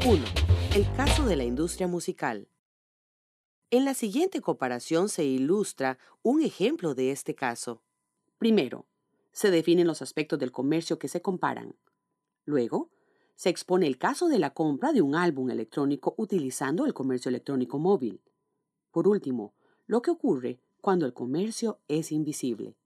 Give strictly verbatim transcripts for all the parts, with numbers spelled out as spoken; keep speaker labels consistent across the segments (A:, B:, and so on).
A: uno. El caso de la industria musical. En la siguiente comparación se ilustra un ejemplo de este caso. Primero, se definen los aspectos del comercio que se comparan. Luego, se expone el caso de la compra de un álbum electrónico utilizando el comercio electrónico móvil. Por último, lo que ocurre cuando el comercio es invisible.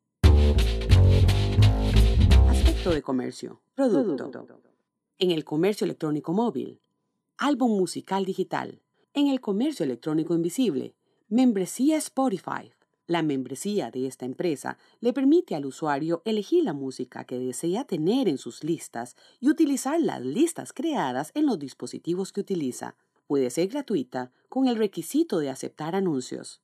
A: Aspecto de comercio. Producto. En el comercio electrónico móvil. Álbum musical digital. En el comercio electrónico invisible. Membresía Spotify. La membresía de esta empresa le permite al usuario elegir la música que desea tener en sus listas y utilizar las listas creadas en los dispositivos que utiliza. Puede ser gratuita con el requisito de aceptar anuncios.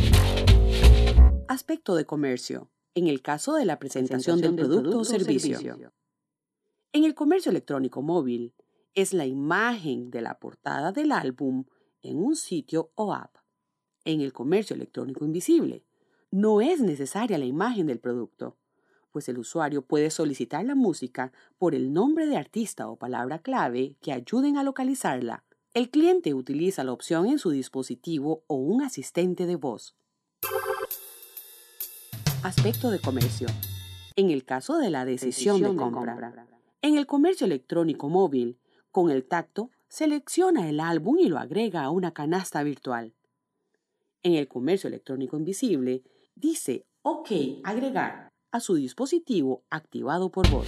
A: Aspecto de comercio. En el caso de la presentación, presentación del, producto, producto o servicio. servicio. En el comercio electrónico móvil, es la imagen de la portada del álbum en un sitio o app. En el comercio electrónico invisible, no es necesaria la imagen del producto, pues el usuario puede solicitar la música por el nombre de artista o palabra clave que ayuden a localizarla. El cliente utiliza la opción en su dispositivo o un asistente de voz. Aspecto de comercio. En el caso de la decisión, decisión de, compra. de compra. En el comercio electrónico móvil, con el tacto, selecciona el álbum y lo agrega a una canasta virtual. En el comercio electrónico invisible, dice OK, agregar a su dispositivo activado por voz.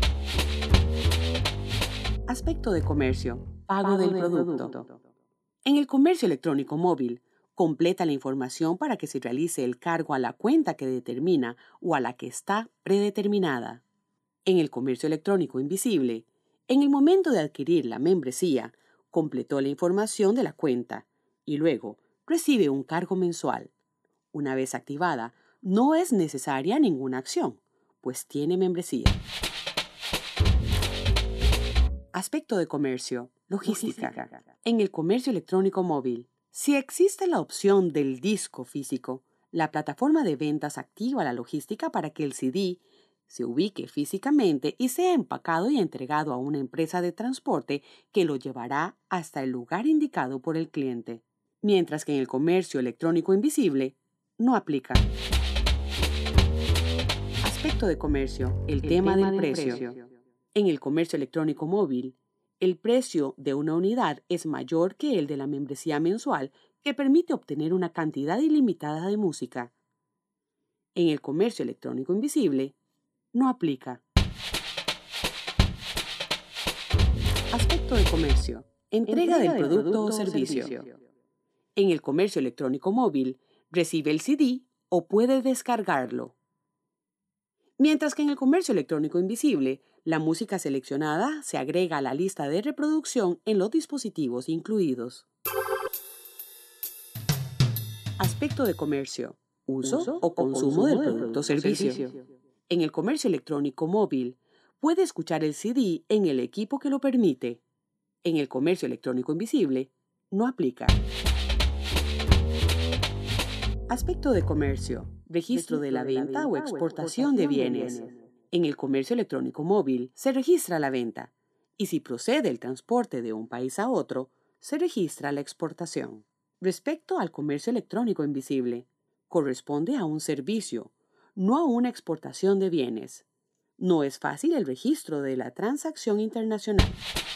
A: Aspecto de comercio. Pago, Pago del, del producto. producto. En el comercio electrónico móvil, completa la información para que se realice el cargo a la cuenta que determina o a la que está predeterminada. En el comercio electrónico invisible, en el momento de adquirir la membresía, completó la información de la cuenta y luego recibe un cargo mensual. Una vez activada, no es necesaria ninguna acción, pues tiene membresía. Aspecto de comercio. Logística. Logística. En el comercio electrónico móvil, si existe la opción del disco físico, la plataforma de ventas activa la logística para que el C D se ubique físicamente y sea empacado y entregado a una empresa de transporte que lo llevará hasta el lugar indicado por el cliente. Mientras que en el comercio electrónico invisible no aplica. Aspecto de comercio. El, el tema, tema del, del precio. precio. En el comercio electrónico móvil, el precio de una unidad es mayor que el de la membresía mensual que permite obtener una cantidad ilimitada de música. En el comercio electrónico invisible, no aplica. Aspecto de comercio. Entrega, Entrega del, del producto, producto o servicio. servicio. En el comercio electrónico móvil, recibe el C D o puede descargarlo. Mientras que en el comercio electrónico invisible, la música seleccionada se agrega a la lista de reproducción en los dispositivos incluidos. Aspecto de comercio. Uso, Uso o consumo, consumo del producto o servicio. servicio. En el comercio electrónico móvil, puede escuchar el C D en el equipo que lo permite. En el comercio electrónico invisible, no aplica. Aspecto de comercio. Registro, Registro de la venta, de la venta o exportación, o exportación de, bienes. de bienes. En el comercio electrónico móvil se registra la venta y si procede el transporte de un país a otro, se registra la exportación. Respecto al comercio electrónico invisible, corresponde a un servicio, no a una exportación de bienes. No es fácil el registro de la transacción internacional.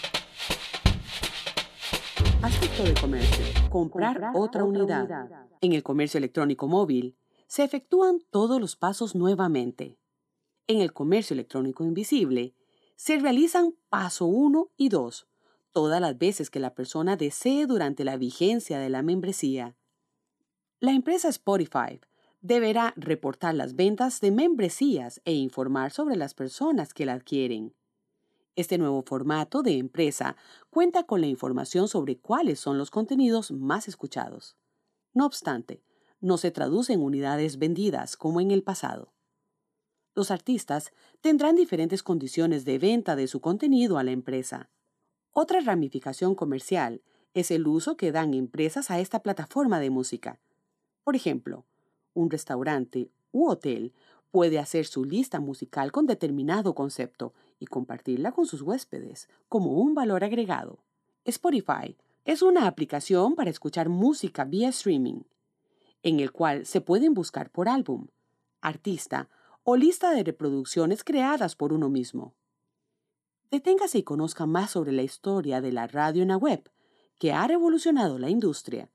A: Aspecto de comercio. Comprar, Comprar otra, otra unidad. unidad. En el comercio electrónico móvil, se efectúan todos los pasos nuevamente. En el comercio electrónico invisible, se realizan paso uno y dos, todas las veces que la persona desee durante la vigencia de la membresía. La empresa Spotify deberá reportar las ventas de membresías e informar sobre las personas que la adquieren. Este nuevo formato de empresa cuenta con la información sobre cuáles son los contenidos más escuchados. No obstante, no se traduce en unidades vendidas como en el pasado. Los artistas tendrán diferentes condiciones de venta de su contenido a la empresa. Otra ramificación comercial es el uso que dan empresas a esta plataforma de música. Por ejemplo, un restaurante u hotel puede hacer su lista musical con determinado concepto y compartirla con sus huéspedes como un valor agregado. Spotify es una aplicación para escuchar música vía streaming, en el cual se pueden buscar por álbum, artista o lista de reproducciones creadas por uno mismo. Deténgase y conozca más sobre la historia de la radio en la web, que ha revolucionado la industria.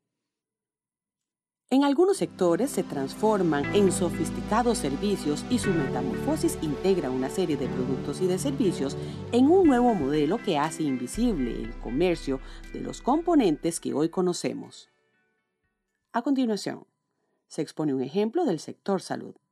A: En algunos sectores se transforman en sofisticados servicios y su metamorfosis integra una serie de productos y de servicios en un nuevo modelo que hace invisible el comercio de los componentes que hoy conocemos. A continuación, se expone un ejemplo del sector salud.